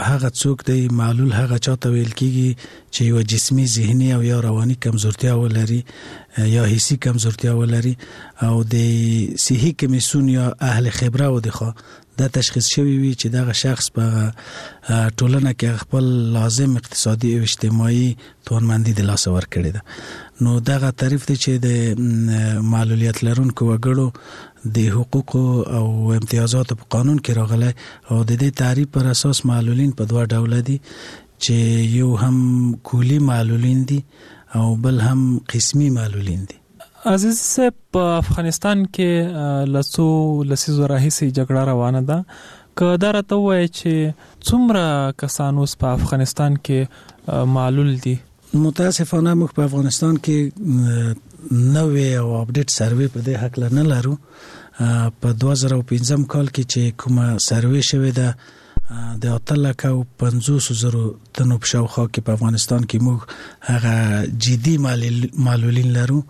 هغه څوک دی معلول هغه چاته ویل کیږي چې یو جسمي ذهني او یا رواني کمزورتیا ولري یا حسي کمزورتیا ولري او د صحي کمیسیون یا اهل خبره و دغه دا تشخیص شوی وي چې دغه شخص په ټولنه کې خپل لازم اقتصادي او اجتماعي توانمندي د لاس ور کړی ده. نو دغه تعریف دی چې د معلولیت لرونکو وګړو د حقوق او امتیازات په قانون کې راغلی او د دې تعریف پر اساس معلولین په دوه ډول دي چې یو هم کلی معلولین دي او بل هم قسمی معلولین دي. عزیز صاحب په افغانستان کې لسیزو راهیسې جګړه روانه ده که دا راته وایي چې څومره کسان اوس په افغانستان کې معلول دي؟ متاسفانه موږ په افغانستان کې نوې او اپډیټ سروې په دې حق نه لرو. په 2015 کال کې چې کومه سروې شوې ده د 850,000 تنو په شاوخوا کې په افغانستان کې موږ هغه جدي معلولین لرو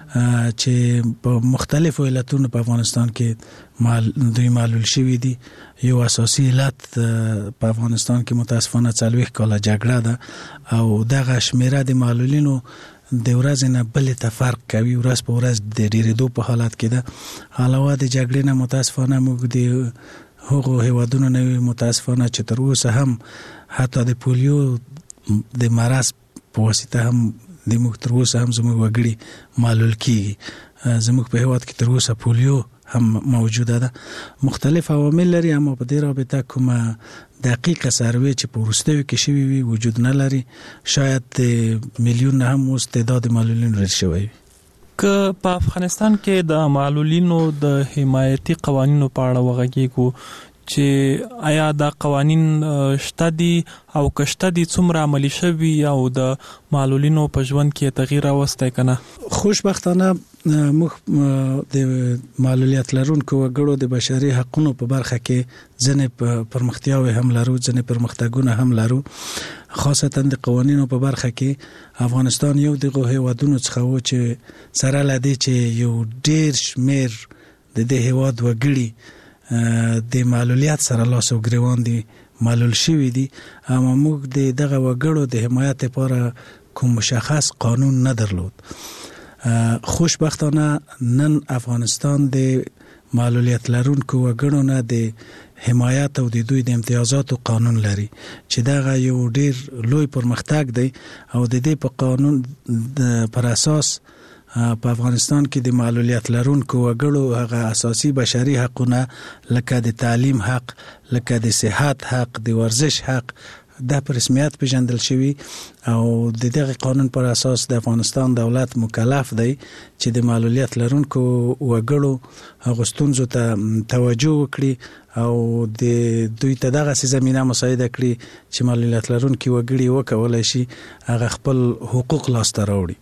چې په مختلفو علتونو په افغانستان کې دوی معلول شوي دي. یو اساسي علت په افغانستان کې متاسفانه 40 کاله جګړه ده او دغه شمیره د معلولینو د ورځې نه بلې ته فرق کوي، ورځ په ورځ د ډېرېدو په حالت کې ده. علاوه د جګړې نه متاسفانه موږ د هغو هیوادونو نه متاسفانه چې تر اوسه هم حتی د پولیو د مرض په واسطه هم د موږ تر اوسه هم زموږ وګړي معلول کیږي. زموږ په هیواد کې تر اوسه پولیو هم موجوده ده. مختلف عوامل لري اما په دې رابطه کومه دقیقه سروې چې په وروستیو کې شوي وي وجود نه لري. شاید میلیون هم اوس تعداد معلولین رسیدلی شوی. که په افغانستان کې د معلولینو د حمایتي قوانینو په اړه وغږیږو چې آیا دا قوانین شته دي او که شته دي څومره عملي شوي او د معلولینو په ژوند کې تغییر راوستی که نه؟ خوشبختانه موږ د معلولیت لرونکو وګړو د بشري حقوقو په برخه کې ځنې پرمختیاوې هم لرو، ځنې پرمختګونه هم لرو. خاصتا د قوانینو په برخه کې افغانستان یو دغه هیوادونو څخه و چې سره لدی چې یو ډیر شمیر د دې هیواد وګړي د معلولیت سره لاس او ګریوان دي معلول شوي دي اما موږ د دغه وګړو د حمایت لپاره کوم مشخص قانون نه درلود. خوشبختانه نن افغانستان د معلولیت لرونکو وګړو نه د حمایت او د دوی د امتیازاتو قانون لري چې دغه یو ډیر لوی پرمختګ دی او د دې په قانون پر اساس په افغانستان کې د معلولیت لرونکو وګړو هغه اساسي بشري حقونه لکه د تعلیم حق، لکه د صحت حق، د ورزش حق د رسمیت پیژندل شوی او د دغه قانون پر اساس د افغانستان دولت مکلف دی چې د معلولیت لرونکو وګړو غوښتنو ته توجه وکړي او د دوی ته دغه زمينه مساعده کړي چې معلولیت لرونکو وګړي وکولای شي هغه خپل حقوق لاسته راوړي.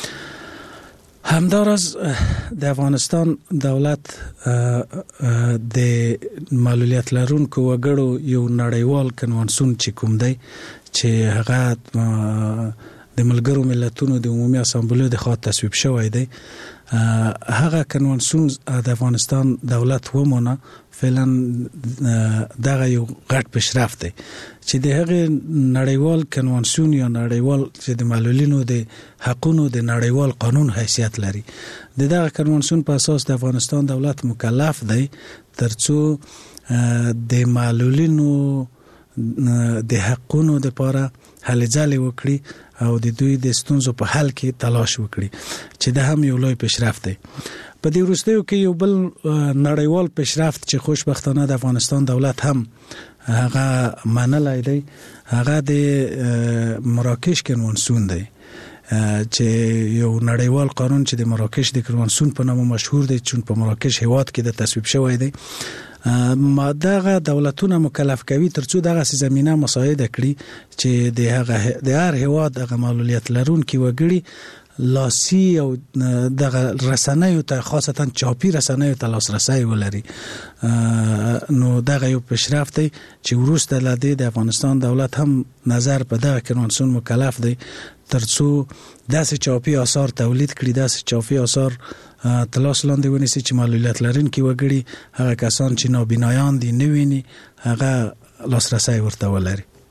همدارس د افغانستان دولت د معلولیت لرونکو وګړو یو نړیوال کنوانسیون چې کوم دی چې هغه د ملګرو ملتونو د عمومي اسامبلې د خوا تصویب شوی دی. هغه کنوانسیون د افغانستان دولت ومنه فعلا دغه یو غټ پیشرفت دی چې د هغه نړیوال کنوانسیون یا نړیوال چې د معلولینو د حقوقو د نړیوال قانون حیثیت لري. د دغه کنوانسیون په اساس د افغانستان دولت مکلف دی ترڅو د معلولینو د حقوقو لپاره هلې ځلې وکړي او د دوی د ستونزو په حل کې تلاش وکړي چې دا هم یو لوی پیشرفت دی. په دې وروستیو کې یو بل نړیوال پیشرفت چې خوشبختانه د افغانستان دولت هم هغه منلای دی هغه د مراکش کنوانسیون دی چې یو نړیوال قانون چې د مراکش د کنوانسیون په نامه مشهور دی چون په مراکش هیواد کې د تصویب شوی دی. ما دغه دولتونه مکلف کوي ترڅو دغه زمينه مساعده کړي چې د هر هیواد هغه معلولیت لرونکي وګړي لاسي او دغه رسنیو ته خاصتا چاپی رسنیو ته لاسرسي ولري. نو دغه یو پیشرفت دی چې وروسته لدی د افغانستان دولت هم نظر په دغه کنوانسیون مکلف دی ترڅو داسې چاپی آثار تولید کړي، داسې چاپی آثار تلاش لاندې ونیسي چې معلولیت لرونکي وګړي هغه کسان چې نابینایان دي نه ویني هغه لاسرسي ورته ولري.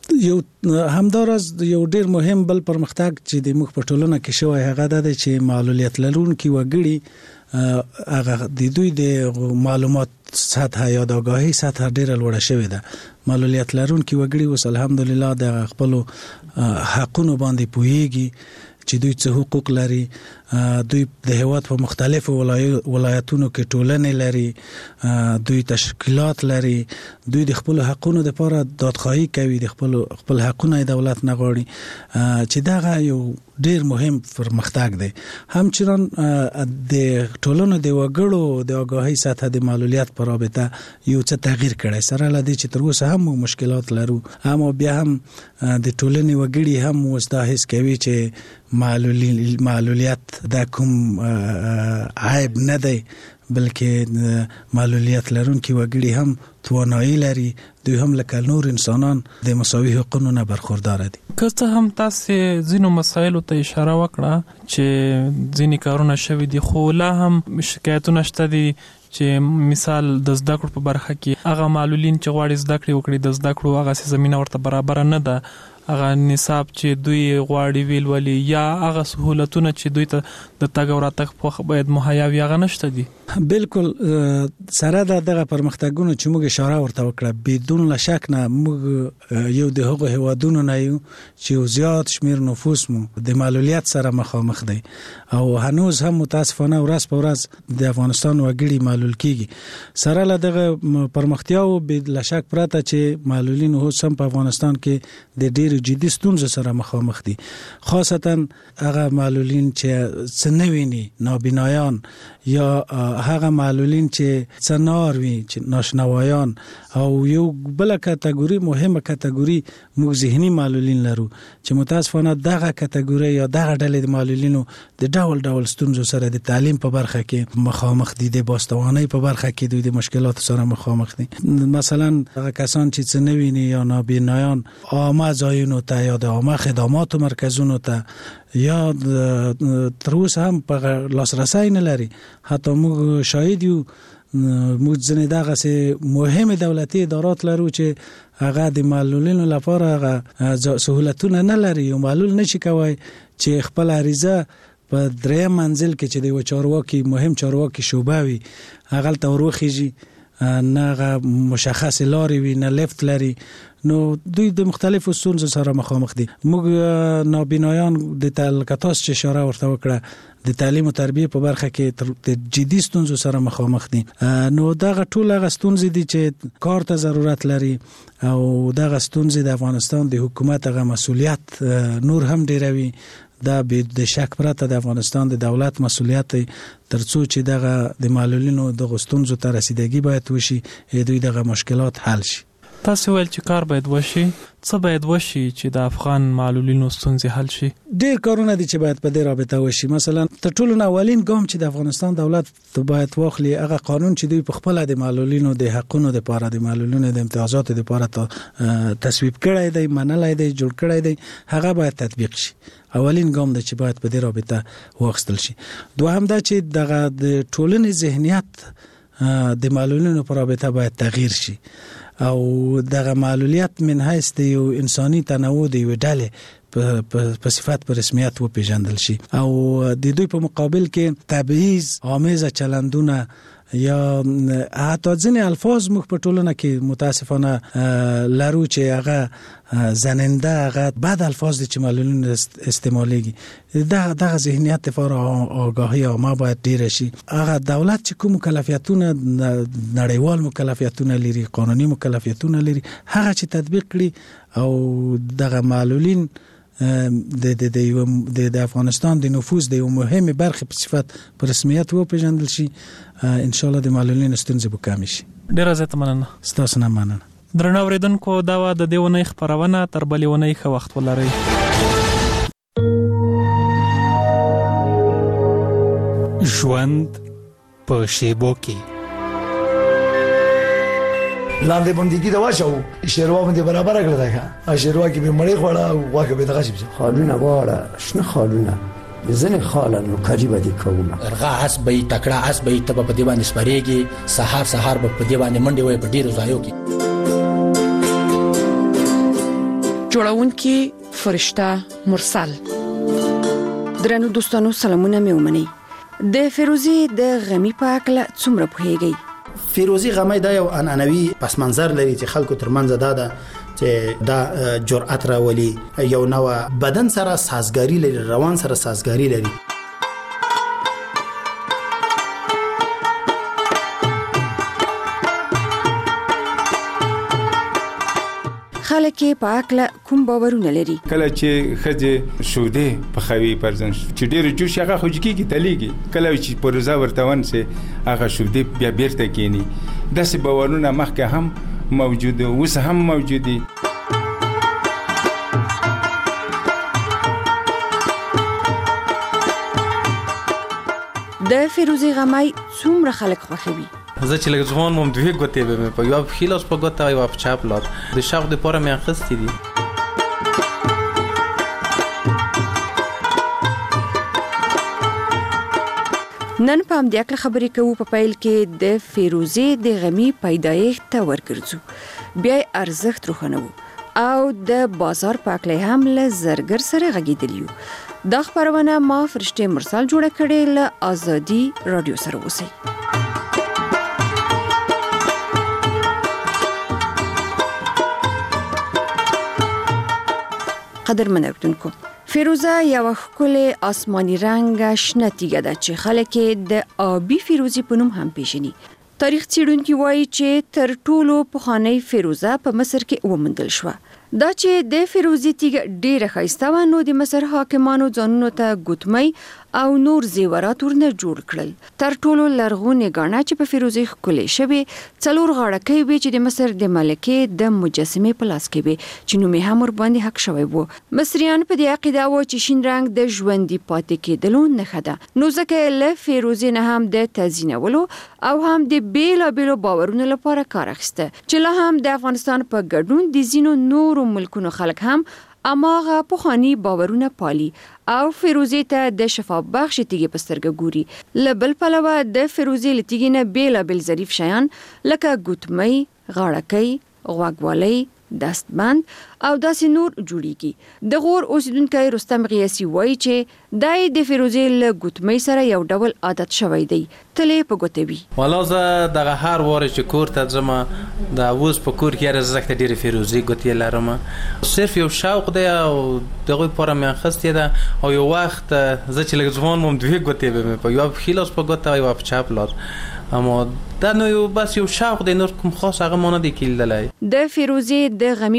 یو همدارس یو ډیر مهم بل پرمختګ چې د مخ په ټولنه کې شوی هغه د چې معلولیت لرونکي وګړي هغه د دوی د معلومات سطح یا د آگاهی سطح ډیره لوړه شوې ده. معلولیت لرونکي وګړي اوس الحمدلله د خپل حقونو باندې پوهیږي چې دوی څه حقوق لري، دوی د هیواد په مختلفو ولایتونو کې ټولنې لري، دوی تشکیلات لري، دوی د خپل حقونو لپاره دادخواهی کوي، د خپل حقونه دولت نه غواړي، چې دا یو ډیر مهم پرمختګ دی. همچنان د ټولنو د وګړو د آگاهی سطح د معلولیت په رابطه یو څه تغییر کړی، سره لدی چې تر اوسه هم مشکلات لرو، اما بیا هم د ټولنې وګړي هم واستاهس کوي چې معلولیت دا کوم عیب نه دی، بلکې معلولیت لرونکي وګړي هم توانایی لري، دوی هم لکه نور انسانان د مساوي حقوقو نه برخوردار دي. که څه هم تاسو ځینو مسایلو ته اشاره وکړه چې ځینې کارونه شوي دي، خو لا هم شکایتونه شته دي چې مثال د زده کړو په برخه کې هغه معلولین چې غواړي زده کړې وکړي د زده کړو هغه زمينه ورته برابر نه ده، هغه نصاب چې دوی غواړي ویلولي یا هغه سہولتونه چې دوی ته د تګ او راتګ په باید مهیا وي هغه نشته دي. بالکل سره دغه پرمختګونو چې موږ اشاره ورته وکړه بدون لا شک نه موږ یو د هغو هیوادونو نه یو چې زیات شمیر نفوس مو د معلولیت سره مخامخ دی او هنوز هم متاسفانه ورځ په ورځ د افغانستان وګړي معلول کیږي. سره له دغه پرمختیاو به لا شک پراته چې معلولین هو سم په افغانستان کې د ډیر جدي ستونزو سره مخامخ دي، خاصتا هغه معلولین چې سنویني نابینایان یا هغه معلولین چې څنار وي چې ناشنوایان او یو بل کټګوري مهمه کټګوري موږ ذهني معلولین لرو چې متاسفانه دغه کټګوري یا دغه ډلې د معلولینو د ډول ستونزو سره د تعلیم په برخه کې مخامخ دي، د باستوانۍ په برخه کې دوی د مشکلاتو سره مخامخ دي. مثلا هغه کسان چې څنویني یا نابینایان عامه ځایونو ته یا د عامه خدماتو مرکزونو ته یا تر اوسه هم په لاسرسي نه لري. حتی موږ شاهد یو موږ ځنې دغه سه مهمه دولتي ادارات لرو چې هغه د معلولینو لپاره هغه سہولتونه نه لري او معلول نشي کوي چې خپل عریضه په دریم منزل کې چې د چارواکي مهم چارواکي شوبه وي هغه ته وروخیږي، نه مشخص لاري وي نه لیفت لري، نو دوی د مختلفو ستونزو سره مخامخ دي. موږ نابینایان د تعلقاتاس چې اشاره ورته وکړه د تعلیم او تربیه په برخه کې د جدي ستونزو سره مخامخ دي. نو دغه ټول هغه ستونزې دي چې کار ته ضرورت لري او دغه ستونزې د افغانستان د حکومت هغه مسؤلیت نور هم ډیروي. دا به د شک پرته د افغانستان د دولت مسؤلیت ترڅو چې دغه د معلولینو د غستونزو ته رسیدګي باید وشي، دوی دغه مشکلات حل شي. تاسو ویل چې کار باید وشي، څه باید وشي چې د افغان معلولینو ستونزې حل شي؟ ډیر کارونه دي چې باید په دې رابطه وشي. مثلا تر ټولو اولین ګام چې د افغانستان دولت باید واخلي هغه قانون چې دوی په خپل د معلولینو د حقونو لپاره د معلولینو د امتیازاتو لپاره تصویب کړی دی، منلای دی، جوړ کړی دی، هغه باید تطبیق شي. اولین ګام د چې باید په دې رابطه واخستل شي. دوهم دا چې دغه د ټولنې ذهنیت د معلولینو په رابطه باید تغییر شي او دغه معلولیت من حیث د یو انساني تنوع د یو ډلې په صفت په رسمیت و پیژندل شي او د دوی په مقابل کې تبعیض آمیز چلندونه یا حتی ځینې الفاظ موږ په ټولنه کې متاسفانه لرو چې هغه زننده هغه بد الفاظ دي چې معلولین استعمالېږي. دغه ذهنیت لپاره آگاهی عامه باید ډیر شي. هغه دولت چې کوم مکلفیتونه نړیوال مکلفیتونه لري، قانوني مکلفیتونه لري، هغه چې تطبیق کړي او دغه معلولین د افغانستان د نفوذ د یو مهمه برخه په صفت په رسمیت و پیژندل شي، ان شاء الله د معلولینو ستونزې به کم شي. ډیر زیات مننه. ستاسو نه مننه. درنو اوریدونکو دا و د دیونه خبرونه تر بلې ونې ښه وخت ولرئ. ژوند په شیبو کې لاندې باندې دا واښو شیروا باندې برابر کړل دا شیروا کې به مړې خوړه واکه به دغه شي خالونه واړه شنه خالونه ځنه خالانو قریبه دي کومه ارغا اس به تکړه اس به تب په دیوان سپریږي سحر به په دیوان منډي وي په ډیرو ځایو کې جوړونکي فرشته مرسل. درنو دوستانو سلامونه مې ومنئ. د فیروزي د غمی په اړه څومره پوهیږئ؟ فیروزي غمی دا یو عنعنوي پس منظر لري چې خلکو ترمنځ دا چې دا جرأت راولي، یو نوع بدن سره سازګاری لري، روان سره سازګاری لري. خلک په اکل کوم باورونه لري؟ کله چې خځه شوده په خوي پرځن چې ډیر جوش هغه خوځکی کی تلیږي، کله چې پروزا ورتون سه هغه شوده بیا بیرته کینی. داسې باورونه مخکې هم موجوده اوس هم موجودي. د فیروزي غمی څومره خلک خوښوي؟ زه چې لږ ځوان وم دوه ګوتې به مې په یو پښې لاس په ګوته او په چپ لاس د شوق دپاره مې اخیستې دي. نن په همدې اړه خبرې کوو. په پیل کې د فیروزي د غمی پیدایښت ته ورګرځو، بیا ارزښت روښانوو او د بازار په اړه هم له زرګر سره غږیدلی یو. دا خبرونه ما فرشته مرسل جوړه کړې له آزادي رادیو سره. اوسئ. قدرمن اردوونکو، فیروزه یو ښکلی آسماني رنګ شنه تیږه ده چې خلک د آبي فیروزي په نوم هم پیژني. تاریخ څېړونکي وایي چې تر ټولو پخوانۍ فیروزه په مصر کې وموندل شوه. دا چې د فیروزي تیږه ډیره ښایسته وه، نو د مصر حاکمانو ځانونو ته ګوتمۍ او نور زیورات ورنه جوړ کړل. تر ټولو لرغونې ګاڼه چې په فیروزي ښکلې شوې 4 غاړکۍ وې چې د مصر د ملکې د مجسمې په لاس کې وې چې نوم یې هم ورباندې حق شوی و. مصریان په دې عقیده وو چې شین رنګ د ژوندي پاتې کېدلو نښه ده، نو ځکه له فیروزي نه هم د تزیینولو او هم د بیلابیلو باورونو لپاره کار اخیسته چې لا هم د افغانستان په ګډون د ځینو نورو ملکونو خلک هم اماغه پخوانی باورونه پالي او فیروزي ته د شفا بخش تیږي په سترګه ګوري. له بل پلوه د فیروزي له تیږي نه بیلابیل ظریف شیان لکه ګوتمۍ، غاړکۍ، غوږوالۍ، دستبند او داسې نور جوړیږي. د غور اوسیدونکی رستم غیاثي وایي چې دای د فیروزي له ګوتمۍ سره یو ډول عادت شوی دی، تلې په ګوتې وي. والا زه دغه هر واره چې کور ته ځم د اوس په کور کې ارزښت ډېر فیروزي ګوتې لرم، صرف یو شوق دی او دغه لپاره مې اخیستې ده. او یو وخت زه چې لږ ځوان وم 2 ګوتې به مې په یو پښې لاس په ګوته او په چپ لاس، اما دا نو یو بس یو شوق دی، نور کوم خاص هغه مانه دی کېدلی. د فیروزي د غمی